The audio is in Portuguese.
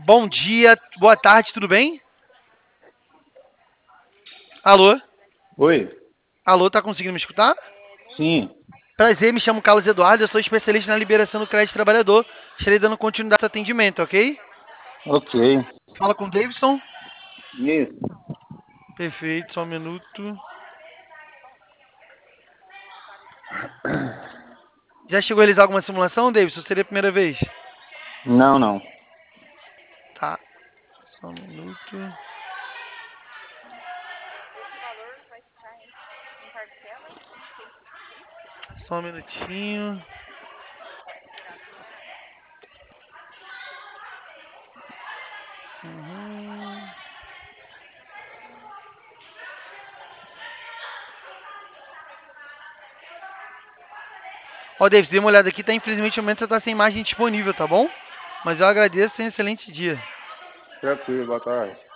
Bom dia, boa tarde, tudo bem? Alô? Oi, Alô, tá conseguindo me escutar? sim, Prazer, me chamo Carlos Eduardo, eu sou especialista na liberação do crédito trabalhador. Estarei dando continuidade ao atendimento, ok? ok. Fala com o Davidson. Isso. Perfeito, só um minuto. Já chegou a realizar alguma simulação, Davidson? Seria a primeira vez? Não, não. Tá, só um minuto. Só um minutinho. Uhum. Ó, Davidson, dê uma olhada aqui, tá? Infelizmente, no momento você tá sem imagem disponível, tá bom? Mas eu agradeço e um excelente dia. Tranquilo, boa tarde.